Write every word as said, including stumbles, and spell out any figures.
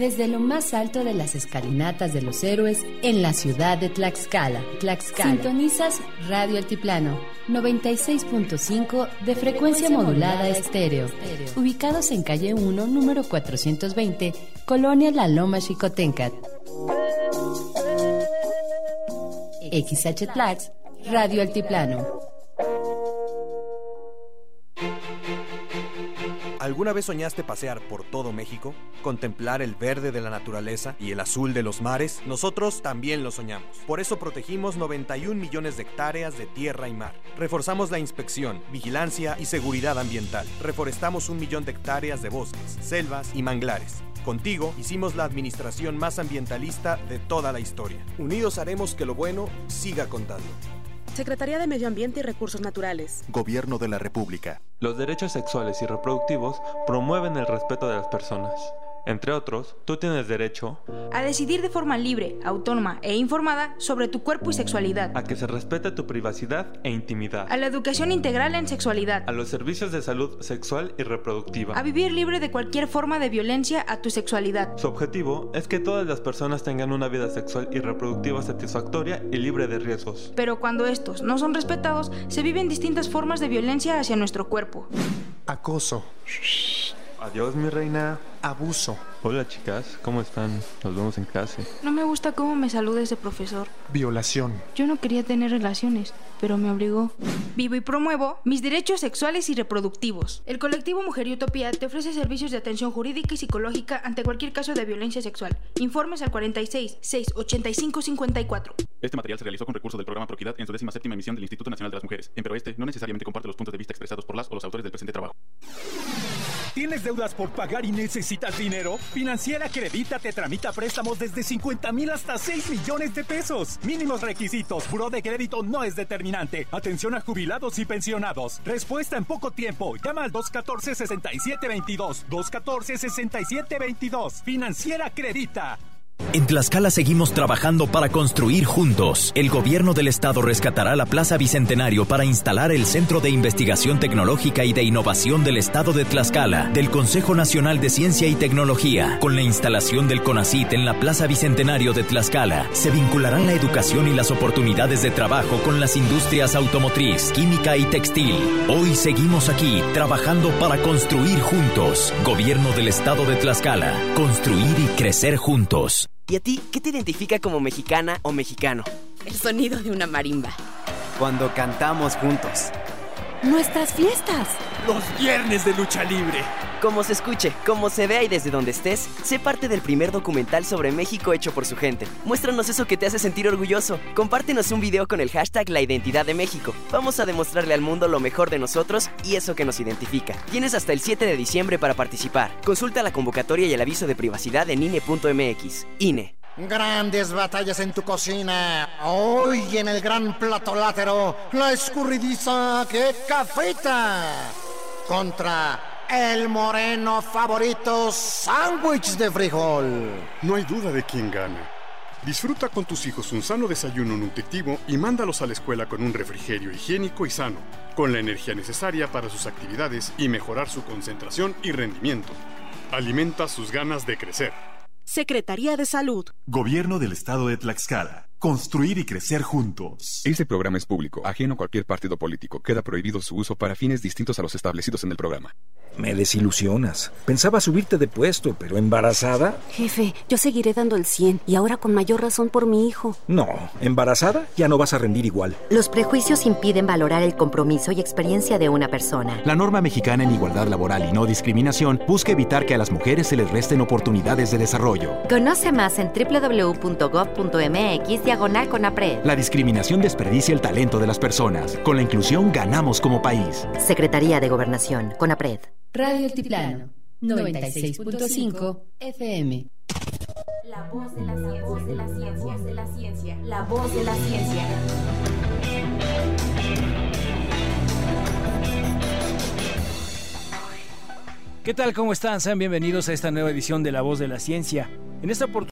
desde lo más alto de las escalinatas de los héroes en la ciudad de Tlaxcala. Tlaxcala. Sintonizas Radio Altiplano, noventa y seis punto cinco de frecuencia modulada estéreo. Ubicados en calle uno, número cuatrocientos veinte, Colonia La Loma Xicoténcat. X H Tlax, Radio Altiplano. ¿Alguna vez soñaste pasear por todo México? ¿Contemplar el verde de la naturaleza y el azul de los mares? Nosotros también lo soñamos. Por eso protegimos noventa y un millones de hectáreas de tierra y mar. Reforzamos la inspección, vigilancia y seguridad ambiental. Reforestamos un millón de hectáreas de bosques, selvas y manglares. Contigo hicimos la administración más ambientalista de toda la historia. Unidos haremos que lo bueno siga contando. Secretaría de Medio Ambiente y Recursos Naturales. Gobierno de la República. Los derechos sexuales y reproductivos promueven el respeto de las personas. Entre otros, tú tienes derecho a decidir de forma libre, autónoma e informada sobre tu cuerpo y sexualidad, a que se respete tu privacidad e intimidad, a la educación integral en sexualidad, a los servicios de salud sexual y reproductiva, a vivir libre de cualquier forma de violencia a tu sexualidad. Su objetivo es que todas las personas tengan una vida sexual y reproductiva satisfactoria y libre de riesgos. Pero cuando estos no son respetados, se viven distintas formas de violencia hacia nuestro cuerpo. Acoso. Adiós, mi reina. Abuso. Hola, chicas, ¿cómo están? Nos vemos en clase. No me gusta cómo me saluda ese profesor. Violación. Yo no quería tener relaciones, pero me obligó. Vivo y promuevo mis derechos sexuales y reproductivos. El colectivo Mujer y Utopía te ofrece servicios de atención jurídica y psicológica ante cualquier caso de violencia sexual. Informes al cuarenta y seis, seiscientos ochenta y cinco, cincuenta y cuatro. Este material se realizó con recursos del programa Proequidad en su décima séptima emisión del Instituto Nacional de las Mujeres. Empero este no necesariamente comparte los puntos de vista expresados por las o los autores del presente trabajo. ¿Tienes deudas por pagar y necesitas dinero? Financiera Credita te tramita préstamos desde cincuenta mil hasta seis millones de pesos. Mínimos requisitos. Buró de crédito no es determinante. Atención a jubilados y pensionados. Respuesta en poco tiempo. Llama al dos uno cuatro, seis siete dos dos. dos uno cuatro, seis siete dos dos. Financiera Credita. En Tlaxcala seguimos trabajando para construir juntos. El gobierno del estado rescatará la Plaza Bicentenario para instalar el Centro de Investigación Tecnológica y de Innovación del estado de Tlaxcala, del Consejo Nacional de Ciencia y Tecnología. Con la instalación del CONACYT en la Plaza Bicentenario de Tlaxcala, se vincularán la educación y las oportunidades de trabajo con las industrias automotriz, química y textil. Hoy seguimos aquí, trabajando para construir juntos. Gobierno del estado de Tlaxcala. Construir y crecer juntos. ¿Y a ti qué te identifica como mexicana o mexicano? El sonido de una marimba. Cuando cantamos juntos. Nuestras fiestas. Los viernes de lucha libre. Como se escuche, como se vea y desde donde estés, sé parte del primer documental sobre México hecho por su gente. Muéstranos eso que te hace sentir orgulloso. Compártenos un video con el hashtag La Identidad de México. Vamos a demostrarle al mundo lo mejor de nosotros y eso que nos identifica. Tienes hasta el siete de diciembre para participar. Consulta la convocatoria y el aviso de privacidad en I N E punto M X. I N E. Grandes batallas en tu cocina. Hoy en el gran plato látero, la escurridiza que cafeta contra el moreno favorito sándwich de frijol. No hay duda de quién gana. Disfruta con tus hijos un sano desayuno nutritivo y mándalos a la escuela con un refrigerio higiénico y sano, con la energía necesaria para sus actividades y mejorar su concentración y rendimiento. Alimenta sus ganas de crecer. Secretaría de Salud. Gobierno del Estado de Tlaxcala. Construir y crecer juntos. Este programa es público, ajeno a cualquier partido político. Queda prohibido su uso para fines distintos a los establecidos en el programa. Me desilusionas. Pensaba subirte de puesto, pero ¿embarazada? Jefe, yo seguiré dando el cien y ahora con mayor razón por mi hijo. No, embarazada ya no vas a rendir igual. Los prejuicios impiden valorar el compromiso y experiencia de una persona. La norma mexicana en igualdad laboral y no discriminación busca evitar que a las mujeres se les resten oportunidades de desarrollo. Conoce más en doble u doble u doble u punto gob punto eme equis diagonal CONAPRED. La discriminación desperdicia el talento de las personas. Con la inclusión ganamos como país. Secretaría de Gobernación, CONAPRED. Radio Altiplano, noventa y seis punto cinco F M. La voz de la ciencia, voz de la ciencia, de la ciencia, la voz de la ciencia. ¿Qué tal? ¿Cómo están? Sean bienvenidos a esta nueva edición de La Voz de la Ciencia. En esta oportunidad